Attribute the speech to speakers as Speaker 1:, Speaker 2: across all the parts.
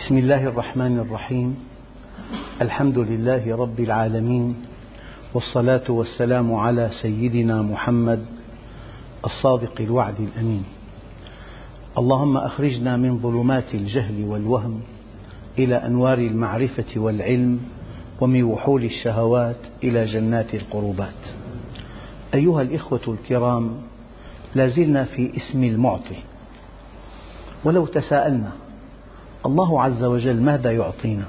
Speaker 1: بسم الله الرحمن الرحيم. الحمد لله رب العالمين، والصلاة والسلام على سيدنا محمد الصادق الوعد الأمين. اللهم أخرجنا من ظلمات الجهل والوهم إلى أنوار المعرفة والعلم، ومن وحول الشهوات إلى جنات القربات. أيها الإخوة الكرام، لا زلنا في اسم المعطي. ولو تساءلنا الله عز وجل ماذا يعطينا؟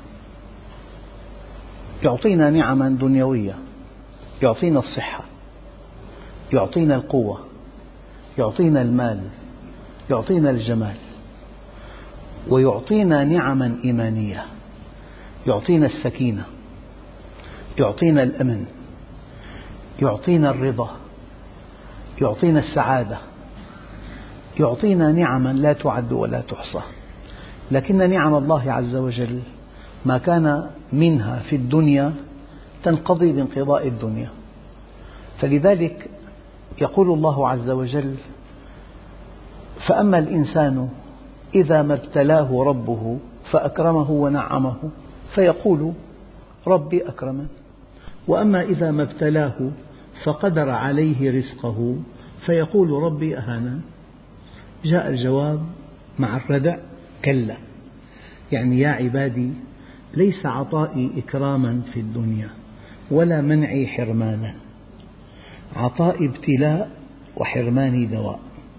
Speaker 1: يعطينا نعما دنيوية، يعطينا الصحة، يعطينا القوة، يعطينا المال، يعطينا الجمال، ويعطينا نعما إيمانية، يعطينا السكينة، يعطينا الأمن، يعطينا الرضا، يعطينا السعادة، يعطينا نعما لا تعد ولا تحصى. لكن نعم الله عز وجل ما كان منها في الدنيا تنقضي بانقضاء الدنيا، فلذلك يقول الله عز وجل: فأما الإنسان إذا ما ابتلاه ربه فأكرمه ونعمه فيقول ربي أكرمن، وأما إذا ما ابتلاه فقدر عليه رزقه فيقول ربي أهانن. جاء الجواب مع الردع: كلا، يعني يا عبادي، ليس عطائي إكراما في الدنيا ولا منعي حرمانا، عطائي ابتلاء وحرماني دواء.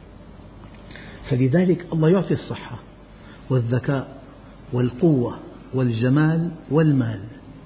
Speaker 1: فلذلك الله يعطي الصحة والذكاء والقوة والجمال والمال،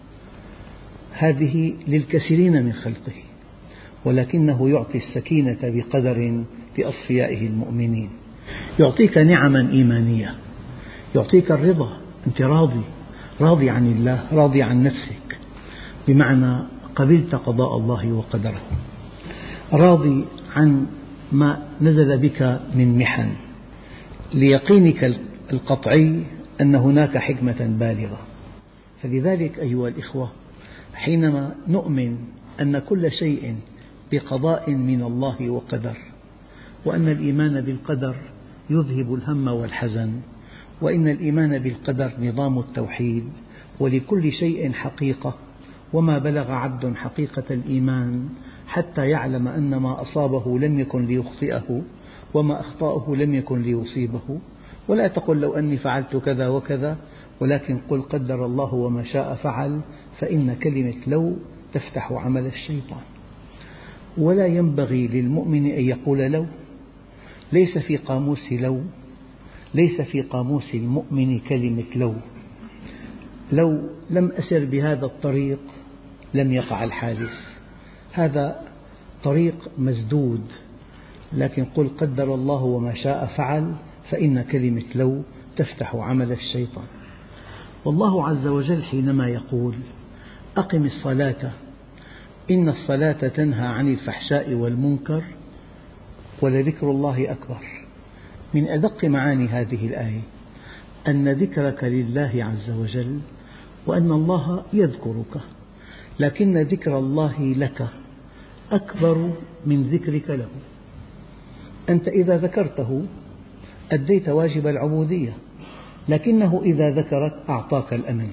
Speaker 1: هذه للكثيرين من خلقه، ولكنه يعطي السكينة بقدر لأصفيائه المؤمنين. يعطيك نعما إيمانية، يعطيك الرضا، أنت راضي عن الله، راضي عن نفسك، بمعنى قبلت قضاء الله وقدره، راضي عن ما نزل بك من محن، ليقينك القطعي أن هناك حكمة بالغة. فلذلك أيها الإخوة، حينما نؤمن أن كل شيء بقضاء من الله وقدر، وأن الإيمان بالقدر يذهب الهم والحزن، وإن الإيمان بالقدر نظام التوحيد، ولكل شيء حقيقة، وما بلغ عبد حقيقة الإيمان حتى يعلم أن ما أصابه لم يكن ليخطئه، وما أخطأه لم يكن ليصيبه. ولا تقل لو أني فعلت كذا وكذا، ولكن قل قدر الله وما شاء فعل، فإن كلمة لو تفتح عمل الشيطان. ولا ينبغي للمؤمن أن يقول لو، ليس في قاموس لو، ليس في قاموس المؤمن كلمة لو. لو لم أسر بهذا الطريق لم يقع الحادث، هذا طريق مسدود، لكن قل قدر الله وما شاء فعل، فإن كلمة لو تفتح عمل الشيطان. والله عز وجل حينما يقول: أقم الصلاة إن الصلاة تنهى عن الفحشاء والمنكر ولذكر الله أكبر، من أدق معاني هذه الآية أن ذكرك لله عز وجل، وأن الله يذكرك، لكن ذكر الله لك أكبر من ذكرك له. أنت إذا ذكرته أديت واجب العبودية، لكنه إذا ذكرك أعطاك الأمن،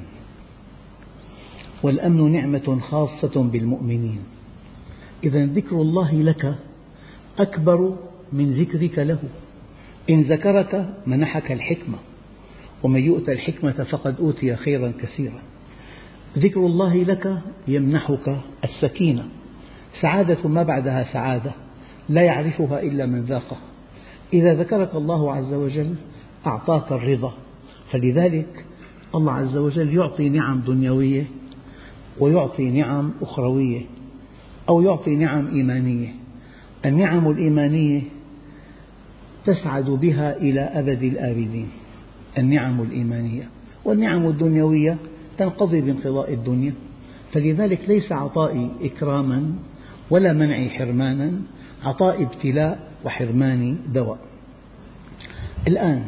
Speaker 1: والأمن نعمة خاصة بالمؤمنين. إذا ذكر الله لك أكبر من ذكرك له. إن ذكرك منحك الحكمة، ومن يؤت الحكمة فقد أوتي خيرا كثيرا. ذكر الله لك يمنحك السكينة، سعادة ما بعدها سعادة لا يعرفها إلا من ذاقها. إذا ذكرك الله عز وجل أعطاك الرضا. فلذلك الله عز وجل يعطي نعم دنيوية، ويعطي نعم أخروية، أو يعطي نعم إيمانية. النعم الإيمانية تسعد بها إلى أبد الآبدين، النعم الإيمانية، والنعم الدنيوية تنقضي بانقضاء الدنيا. فلذلك ليس عطائي إكراما ولا منعي حرمانا، عطائي ابتلاء وحرماني دواء. الآن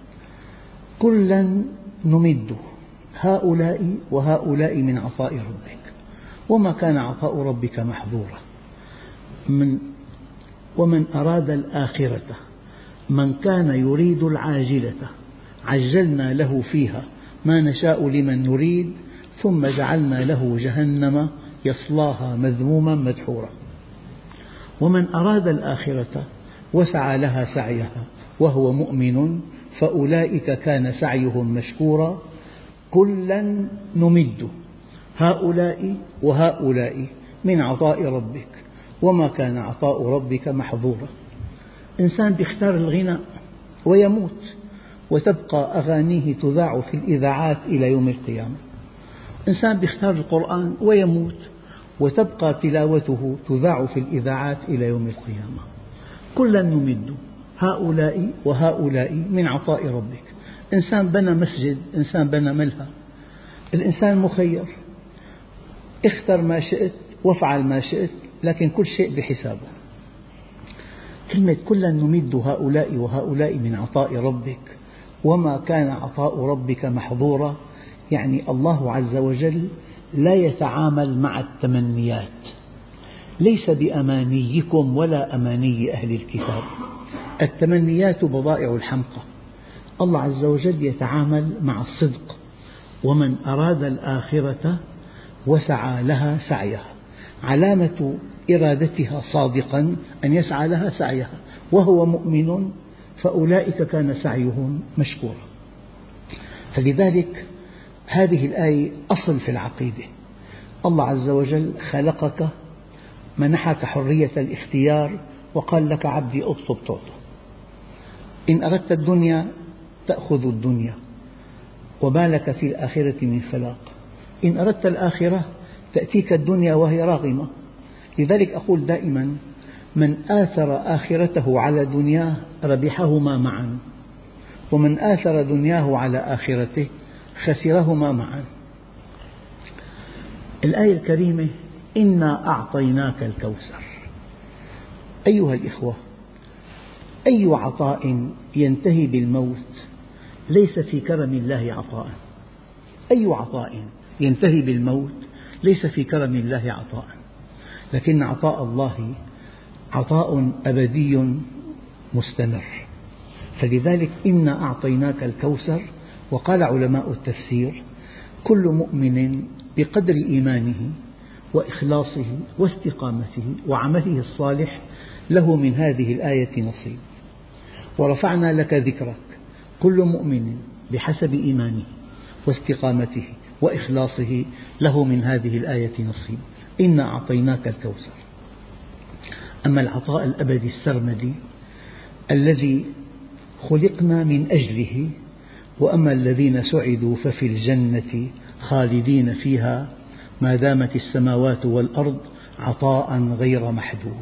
Speaker 1: كلا نمد هؤلاء وهؤلاء من عطاء ربك، وما كان عطاء ربك محظورا. ومن أراد الآخرة من كان يريد العاجلة عجلنا له فيها ما نشاء لمن نريد ثم جعلنا له جهنم يصلاها مذموما مدحورا. ومن أراد الآخرة وسعى لها سعيها وهو مؤمن فأولئك كان سعيهم مشكورا كلا نمد هؤلاء وهؤلاء من عطاء ربك وما كان عطاء ربك محظورا. إنسان يختار الغناء ويموت وتبقى أغانيه تذاع في الإذاعات إلى يوم القيامة. إنسان يختار القرآن ويموت وتبقى تلاوته تذاع في الإذاعات إلى يوم القيامة. كلا نمد هؤلاء وهؤلاء من عطاء ربك. إنسان بنى مسجد، إنسان بنى ملهى، الإنسان مخير، اختر ما شئت وافعل ما شئت، لكن كل شيء بحسابه. كلمة كلا نمد هؤلاء وهؤلاء من عطاء ربك وما كان عطاء ربك محظورا، يعني الله عز وجل لا يتعامل مع التمنيات، ليس بأمانيكم ولا أماني أهل الكتاب. التمنيات بضائع الحمقى، الله عز وجل يتعامل مع الصدق. ومن أراد الآخرة وسعى لها سعيها، علامة إرادتها صادقا أن يسعى لها سعيها وهو مؤمن فأولئك كان سعيهم مشكورا. فلذلك هذه الآية أصل في العقيدة. الله عز وجل خلقك، منحك حرية الاختيار وقال لك عبدي اطلب تعطى. إن أردت الدنيا تأخذ الدنيا وما لك في الآخرة من خلاق، إن أردت الآخرة تأتيك الدنيا وهي راغمة. لذلك أقول دائما من آثر آخرته على دنياه ربحهما معا، ومن آثر دنياه على آخرته خسرهما معا. الآية الكريمة إنا أعطيناك الكوثر. أيها الإخوة، أي عطاء ينتهي بالموت ليس في كرم الله عطاء. أي عطاء ينتهي بالموت ليس في كرم الله عطاء، لكن عطاء الله عطاء أبدي مستمر. فلذلك إنا أعطيناك الكوثر. وقال علماء التفسير كل مؤمن بقدر إيمانه وإخلاصه واستقامته وعمله الصالح له من هذه الآية نصيب. ورفعنا لك ذكرك، كل مؤمن بحسب إيمانه واستقامته وإخلاصه له من هذه الآية نصيب. إنا أعطيناك الكوثر. أما العطاء الأبدي السرمدي الذي خلقنا من أجله، وأما الذين سعدوا ففي الجنة خالدين فيها ما دامت السماوات والأرض عطاء غير محدود.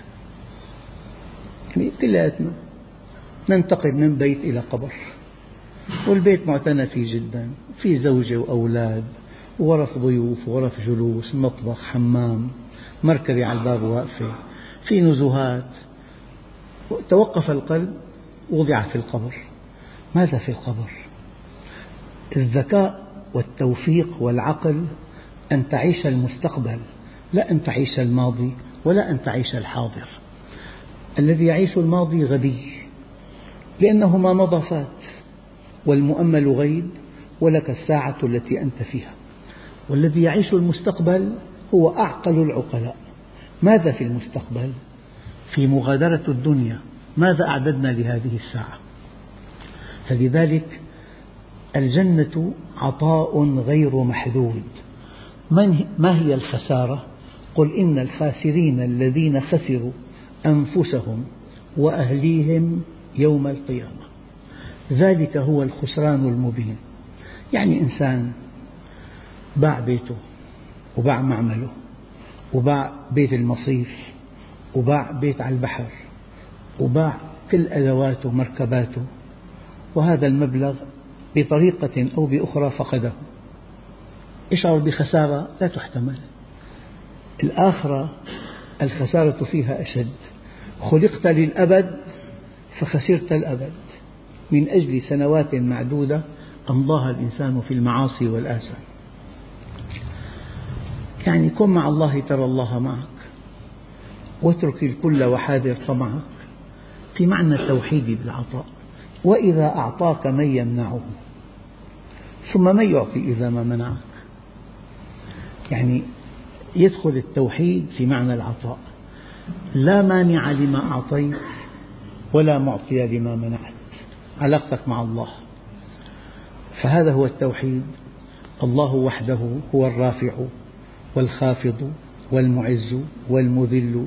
Speaker 1: كلياتنا ننتقل من بيت إلى قبر، والبيت معتنى فيه جدا، في زوجة وأولاد وغرف ضيوف وغرف جلوس، مطبخ، حمام، مركبة على الباب واقفة، في نزهات. توقف القلب وضع في القبر. ماذا في القبر؟ الذكاء والتوفيق والعقل أن تعيش المستقبل، لا أن تعيش الماضي ولا أن تعيش الحاضر. الذي يعيش الماضي غبي، لأنه ما مضى فات، والمؤمل غيب ولك الساعة التي أنت فيها. والذي يعيش المستقبل هو أعقل العقلاء. ماذا في المستقبل؟ في مغادرة الدنيا، ماذا أعددنا لهذه الساعة؟ فلذلك الجنة عطاء غير محدود. ما هي الخسارة؟ قل إن الخاسرين الذين خسروا أنفسهم وأهليهم يوم القيامة، ذلك هو الخسران المبين. يعني إنسان باع بيته وباع معمله وباع بيت المصيف وباع بيت على البحر وباع كل أدواته ومركباته، وهذا المبلغ بطريقة أو بأخرى فقده، يشعر بخسارة لا تحتمل. الآخرة الخسارة فيها أشد، خلقت للأبد فخسرت الأبد من أجل سنوات معدودة أمضاها الإنسان في المعاصي والآثام. يعني كن مع الله ترى الله معك، واترك الكل وحاذر طمعك، في معنى التوحيد بالعطاء. وإذا أعطاك من يمنعه ثم من يعطي إذا ما منعك؟ يعني يدخل التوحيد في معنى العطاء، لا مانع لما أعطيت ولا معطي لما منعت، علاقتك مع الله. فهذا هو التوحيد. الله وحده هو الرافع والخافض والمعز والمذل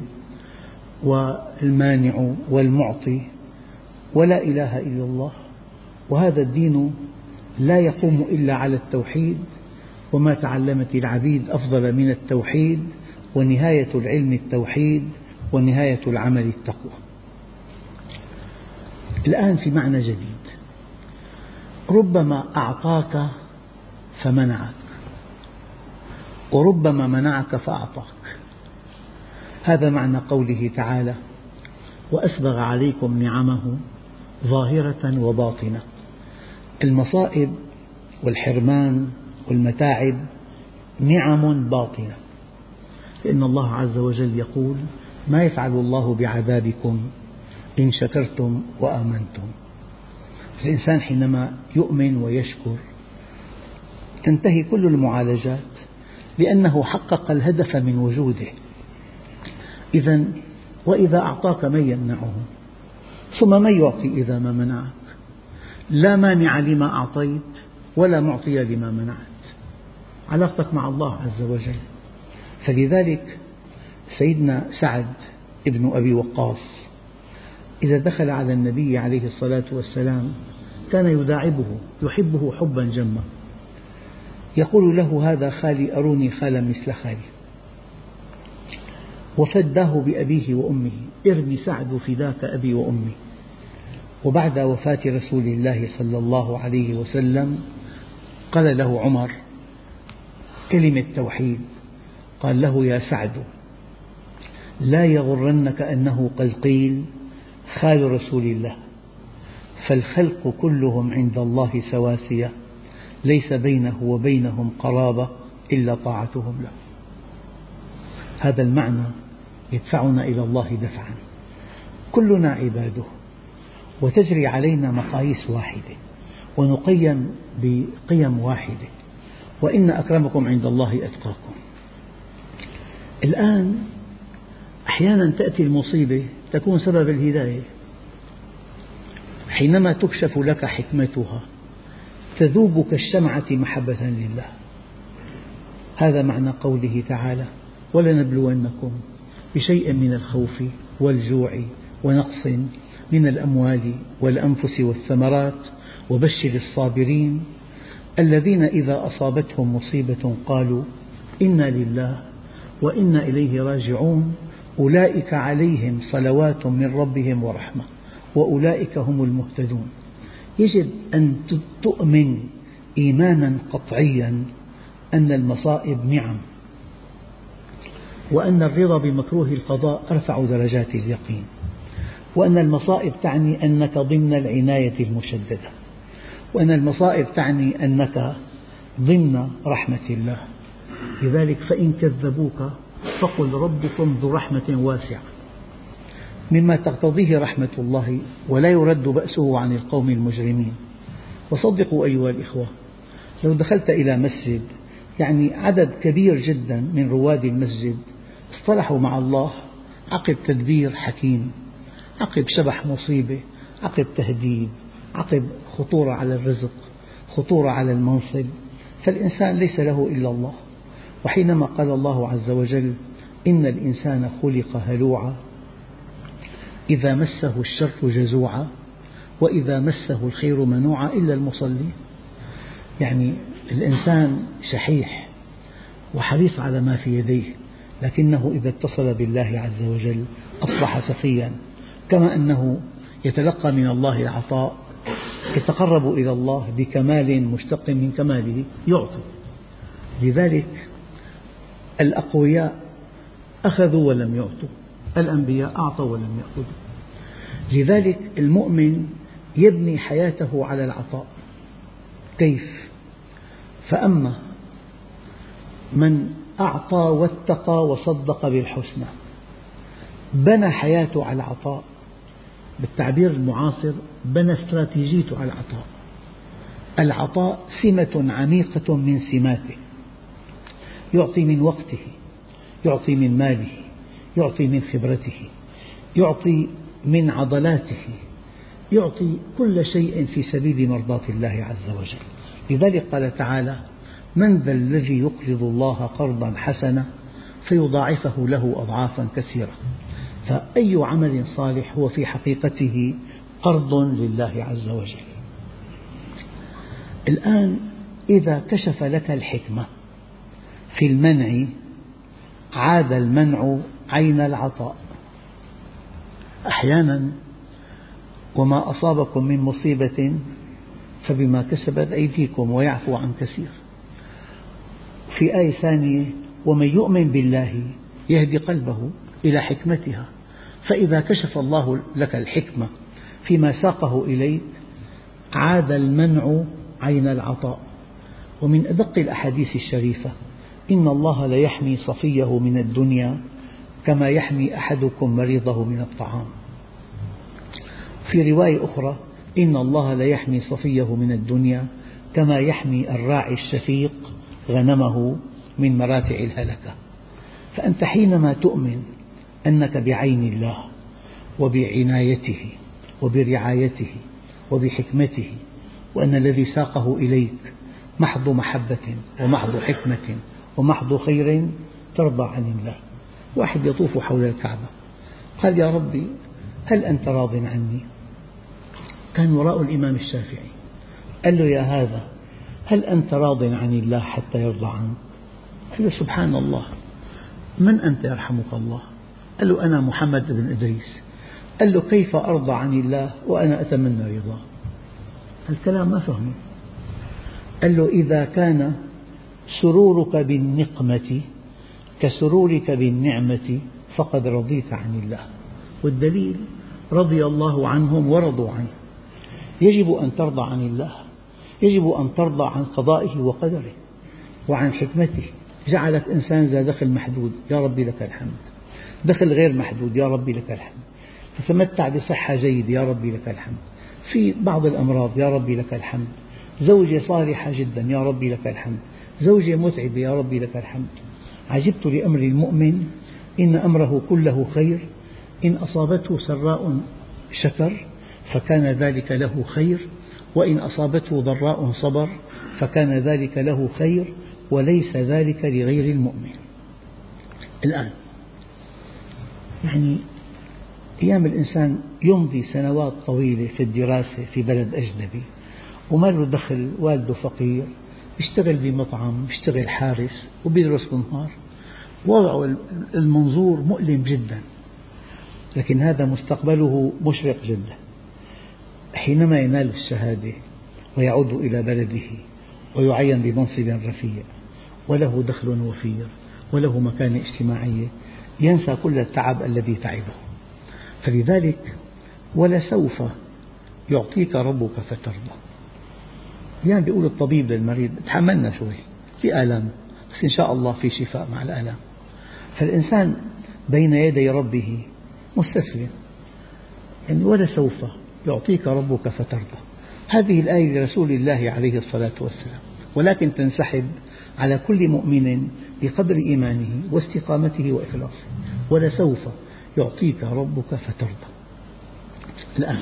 Speaker 1: والمانع والمعطي، ولا إله إلا الله. وهذا الدين لا يقوم إلا على التوحيد، وما تعلمت العبيد أفضل من التوحيد، ونهاية العلم التوحيد، ونهاية العمل التقوى. الآن في معنى جديد، ربما أعطاك فمنعك، وربما منعك فأعطاك. هذا معنى قوله تعالى: وأسبغ عليكم نعمه ظاهرة وباطنة. المصائب والحرمان والمتاعب نعم باطنة، لأن الله عز وجل يقول: ما يفعل الله بعذابكم إن شكرتم وآمنتم. الإنسان حينما يؤمن ويشكر تنتهي كل المعالجات، لأنه حقق الهدف من وجوده. إذا وإذا أعطاك من يمنعه؟ ثم من يعطي إذا ما منعك؟ لا مانع لما أعطيت ولا معطي لما منعت، علاقتك مع الله عز وجل. فلذلك سيدنا سعد ابن أبي وقاص إذا دخل على النبي عليه الصلاة والسلام كان يداعبه، يحبه حبا جما، يقول له: هذا خالي، أروني خالا مثل خالي. وفداه بأبيه وأمه: ارمي سعد فداك أبي وأمي. وبعد وفاة رسول الله صلى الله عليه وسلم قال له عمر كلمة توحيد، قال له: يا سعد، لا يغرنك أنه قد قيل خال رسول الله، فالخلق كلهم عند الله سواسية، ليس بينه وبينهم قرابة إلا طاعتهم له. هذا المعنى يدفعنا إلى الله دفعا. كلنا عباده، وتجري علينا مقاييس واحدة، ونقيم بقيم واحدة، وإن أكرمكم عند الله أتقاكم. الآن أحيانا تأتي المصيبة تكون سبب الهداية، حينما تكشف لك حكمتها تذوب كالشمعة محبة لله. هذا معنى قوله تعالى: ولنبلونكم بشيء من الخوف والجوع ونقص من الأموال والأنفس والثمرات وبشر الصابرين الذين إذا أصابتهم مصيبة قالوا إنا لله وإنا إليه راجعون أولئك عليهم صلوات من ربهم ورحمة وأولئك هم المهتدون. يجب أن تؤمن إيمانا قطعيا أن المصائب نعم، وأن الرضا بمكروه القضاء أرفع درجات اليقين، وأن المصائب تعني أنك ضمن العناية المشددة، وأن المصائب تعني أنك ضمن رحمة الله. لذلك فإن كذبوك فقل ربكم ذو رحمة واسعة، مما تقتضيه رحمة الله ولا يرد بأسه عن القوم المجرمين. وصدقوا أيها الإخوة، لو دخلت إلى مسجد يعني عدد كبير جدا من رواد المسجد اصطلحوا مع الله عقب تدبير حكيم، عقب شبح مصيبة، عقب تهديد، عقب خطورة على الرزق، خطورة على المنصب، فالإنسان ليس له إلا الله. وحينما قال الله عز وجل: إن الإنسان خلق هلوعا إذا مسه الشر جزوعا وإذا مسه الخير منوعا إلا المصلين. يعني الإنسان شحيح وحريص على ما في يديه، لكنه إذا اتصل بالله عز وجل أصبح سخيا. كما أنه يتلقى من الله العطاء يتقرب إلى الله بكمال مشتق من كماله، يعطي. لذلك الأقوياء أخذوا ولم يعطوا، الأنبياء أعطوا ولم يأخذوا. لذلك المؤمن يبني حياته على العطاء. كيف؟ فأما من أعطى واتقى وصدق بالحسنى بنى حياته على العطاء، بالتعبير المعاصر بنى استراتيجيته على العطاء. العطاء سمة عميقة من سماته، يعطي من وقته، يعطي من ماله، يعطي من خبرته، يعطي من عضلاته، يعطي كل شيء في سبيل مرضاة الله عز وجل. لذلك قال تعالى: من ذا الذي يقرض الله قرضا حسنا فيضاعفه له أضعافا كثيرة. فأي عمل صالح هو في حقيقته قرض لله عز وجل. الآن إذا كشف لك الحكمة في المنع، عاد المنع عين العطاء. أحيانا وما أصابكم من مصيبة فبما كسبت أيديكم ويعفو عن كثير. في آية ثانية: ومن يؤمن بالله يهدي قلبه إلى حكمتها. فإذا كشف الله لك الحكمة فيما ساقه إليك، عاد المنع عين العطاء. ومن أدق الأحاديث الشريفة: إن الله ليحمي صفيه من الدنيا كما يحمي أحدكم مريضه من الطعام. في رواية أخرى: إن الله ليحمي صفيه من الدنيا كما يحمي الراعي الشفيق غنمه من مراتع الهلكة. فأنت حينما تؤمن أنك بعين الله وبعنايته وبرعايته وبحكمته، وأن الذي ساقه إليك محض محبة ومحض حكمة ومحض خير، ترضى عن الله. واحد يطوف حول الكعبة قال: يا ربي هل أنت راض عني؟ كان وراء الإمام الشافعي. قال له: يا هذا هل أنت راض عن الله حتى يرضى عنك؟ قال له: سبحان الله، من أنت يرحمك الله؟ قال له: أنا محمد بن إدريس. قال له: كيف أرضى عن الله وأنا أتمنى رضاه؟ الكلام ما فهمه. قال له: إذا كان سرورك بالنقمة كسرورك بالنعمة فقد رضيت عن الله. والدليل: رضي الله عنهم ورضوا عنه. يجب أن ترضى عن الله، يجب أن ترضى عن قضائه وقدره وعن حكمته. جعلك إنسان ذا دخل محدود، يا ربي لك الحمد. دخل غير محدود، يا ربي لك الحمد. تتمتع بصحة جيدة، يا ربي لك الحمد. في بعض الأمراض، يا ربي لك الحمد. زوجة صالحة جدا، يا ربي لك الحمد. زوجة متعبة، يا ربي لك الحمد. عجبت لأمر المؤمن إن أمره كله خير، إن أصابته سراء شكر فكان ذلك له خير، وإن أصابته ضراء صبر فكان ذلك له خير، وليس ذلك لغير المؤمن. الآن يعني أيام الإنسان يمضي سنوات طويلة في الدراسة في بلد أجنبي وما له دخل، والده فقير، يشتغل بمطعم، يشتغل حارس وبيدرس بالنهار، وضعه المنظور مؤلم جدا، لكن هذا مستقبله مشرق جدا. حينما ينال الشهادة ويعود إلى بلده ويعين بمنصب رفيع وله دخل وفير وله مكانة اجتماعية، ينسى كل التعب الذي تعبه. فلذلك ولسوف يعطيك ربك فترضى. يعني بيقول الطبيب للمريض: تحملنا شوي، في آلام بس إن شاء الله في شفاء مع الآلام. فالإنسان بين يدي ربه مستسلم، يعني ولسوف يعطيك ربك فترضى. هذه الآية لرسول الله عليه الصلاة والسلام، ولكن تنسحب على كل مؤمن بقدر إيمانه واستقامته وإخلاصه. ولسوف يعطيك ربك فترضى. الآن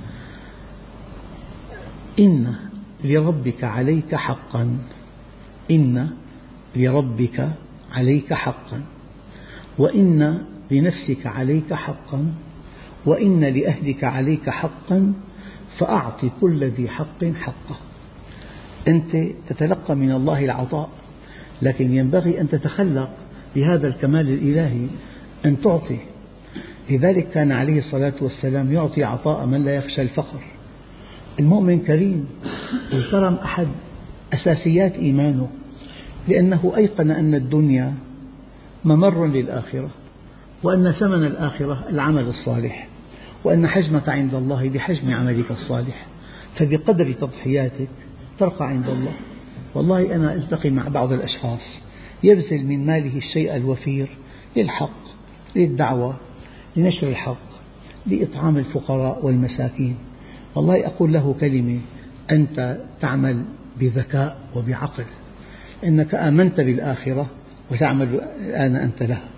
Speaker 1: إن لربك عليك حقا، إن لربك عليك حقا، وإن لنفسك عليك حقا، وإن لأهلك عليك حقا، فأعط كل ذي حق حقه. أنت تتلقى من الله العطاء، لكن ينبغي أن تتخلق بهذا الكمال الإلهي أن تعطي. لذلك كان عليه الصلاة والسلام يعطي عطاء من لا يخشى الفقر. المؤمن كريم، والكرم أحد أساسيات إيمانه، لأنه أيقن أن الدنيا ممر للآخرة، وأن ثمن الآخرة العمل الصالح، وأن حجمك عند الله بحجم عملك الصالح. فبقدر تضحياتك ترقى عند الله. والله أنا ألتقي مع بعض الأشخاص يبذل من ماله الشيء الوفير للحق، للدعوة، لنشر الحق، لإطعام الفقراء والمساكين. والله أقول له كلمة: أنت تعمل بذكاء وبعقل، إنك آمنت بالآخرة وتعمل الآن أنت لها.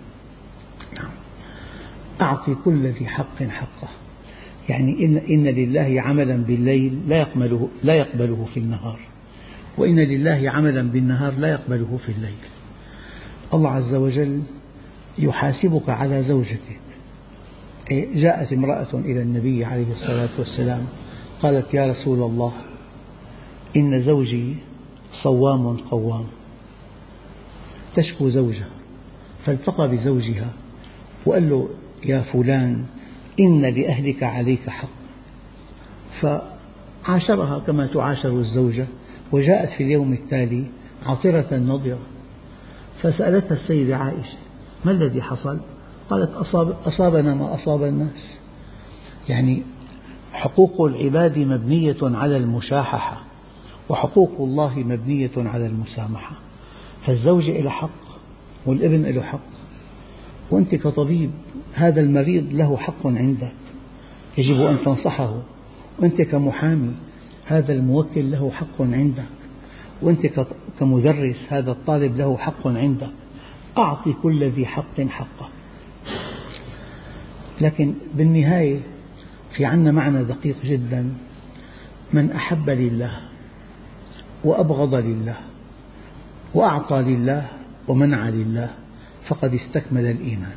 Speaker 1: أعطي كل ذي حق حقه، يعني إن لله عملا بالليل لا يقبله في النهار، وإن لله عملا بالنهار لا يقبله في الليل. الله عز وجل يحاسبك على زوجتك. جاءت امرأة إلى النبي عليه الصلاة والسلام قالت: يا رسول الله، إن زوجي صوام قوام، تشكو زوجها، فالتقى بزوجها وقال له: يا فلان، إن لأهلك عليك حق. فعاشرها كما تعاشر الزوجة، وجاءت في اليوم التالي عطرة نضرة، فسألتها السيدة عائشة: ما الذي حصل؟ قالت: أصابنا ما أصاب الناس. يعني حقوق العباد مبنية على المشاححة، وحقوق الله مبنية على المسامحة. فالزوجة له حق، والابن له حق، وأنت كطبيب هذا المريض له حق عندك يجب أن تنصحه، وأنت كمحامي هذا الموكل له حق عندك، وأنت كمدرس هذا الطالب له حق عندك. أعطي كل ذي حق حقه. لكن بالنهاية في عنا معنى دقيق جدا: من أحب لله وأبغض لله وأعطى لله ومنع لله فقد استكمل الإيمان.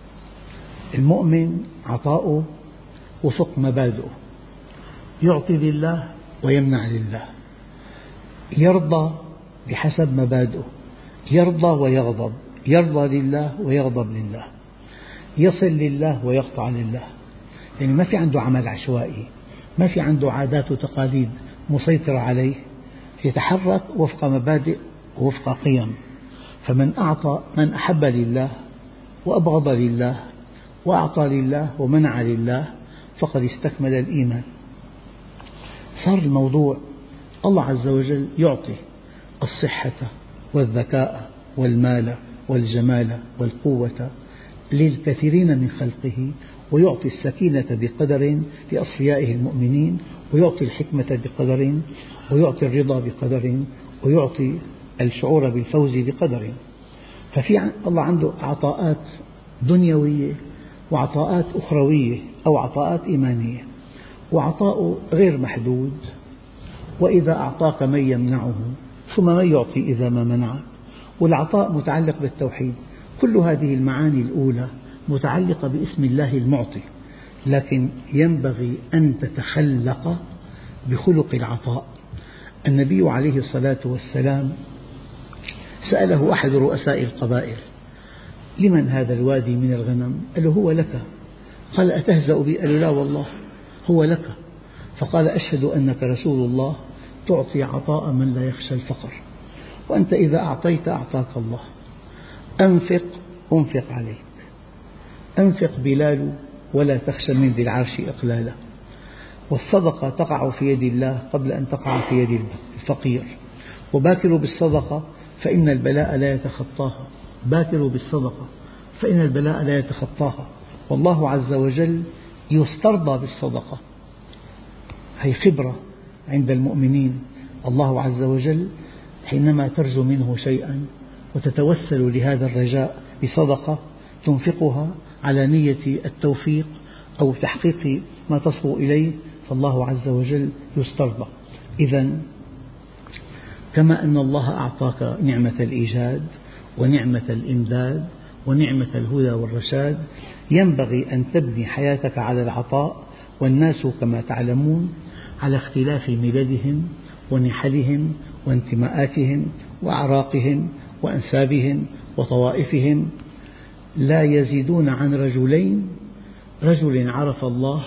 Speaker 1: المؤمن عطاؤه وفق مبادئه، يعطي لله ويمنع لله، يرضى بحسب مبادئه، يرضى ويغضب، يرضى لله ويغضب لله، يصل لله ويقطع لله. يعني ما في عنده عمل عشوائي، ما في عنده عادات وتقاليد مسيطرة عليه، يتحرك وفق مبادئ ووفق قيم. فمن من أحب لله وأبغض لله وأعطى لله ومنع لله فقد استكمل الإيمان. صار الموضوع الله عز وجل يعطي الصحة والذكاء والمال والجمال والقوة للكثيرين من خلقه، ويعطي السكينة بقدر لأصفيائه المؤمنين، ويعطي الحكمة بقدر، ويعطي الرضا بقدر، ويعطي الشعور بالفوز بقدر. الله عنده عطاءات دنيوية وعطاءات أخروية أو عطاءات إيمانية، وعطاء غير محدود. وإذا أعطاك من يمنعه ثم من يعطي إذا ما منعك. والعطاء متعلق بالتوحيد. كل هذه المعاني الأولى متعلقة باسم الله المعطي، لكن ينبغي أن تتخلق بخلق العطاء. النبي عليه الصلاة والسلام سأله أحد رؤساء القبائل: لمن هذا الوادي من الغنم؟ قال له: هو لك. قال: أتهزأ بي؟ قال له: لا والله هو لك. فقال: أشهد أنك رسول الله تعطي عطاء من لا يخشى الفقر، وأنت إذا أعطيت أعطاك الله. أنفق أنفق عليك، أنفق بلال ولا تخشى من ذي العرش إقلالا. والصدقة تقع في يد الله قبل أن تقع في يد الفقير. وباكروا بالصدقة فإن البلاء لا يتخطاها، باكروا بالصدقة فإن البلاء لا يتخطاها. والله عز وجل يسترضى بالصدقة، هي خبرة عند المؤمنين. الله عز وجل حينما ترجو منه شيئا وتتوسل لهذا الرجاء بصدقة تنفقها على نية التوفيق أو تحقيق ما تصبو إليه، فالله عز وجل يسترضى. إذن كما أن الله أعطاك نعمة الإيجاد ونعمة الإمداد ونعمة الهدى والرشاد، ينبغي أن تبني حياتك على العطاء. والناس كما تعلمون على اختلاف مللهم ونحلهم وانتماءاتهم وأعراقهم وأنسابهم وطوائفهم لا يزيدون عن رجلين: رجل عرف الله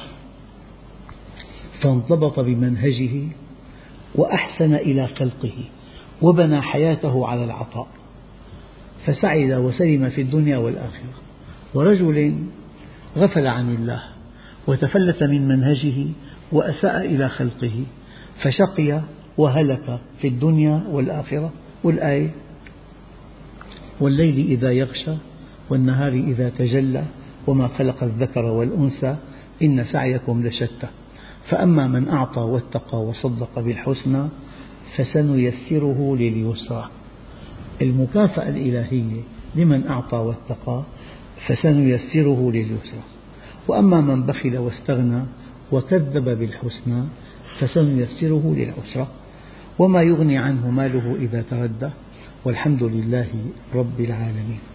Speaker 1: فانضبط بمنهجه وأحسن إلى خلقه وبنى حياته على العطاء فسعد وسلم في الدنيا والآخرة. ورجل غفل عن الله وتفلت من منهجه وأساء إلى خلقه فشقي وهلك في الدنيا والآخرة. والآية: والليل إذا يغشى والنهار إذا تجلى وما خلق الذكر والأنثى إن سعيكم لشتى. فأما من أعطى واتقى وصدق بالحسنى فسنيسره لليسرى. المكافأة الإلهية لمن أعطى واتقى فسنيسره لليسرى. وأما من بخل واستغنى وكذب بالحسنى فسنيسره للعسرى. وما يغني عنه ماله إذا تردى. والحمد لله رب العالمين.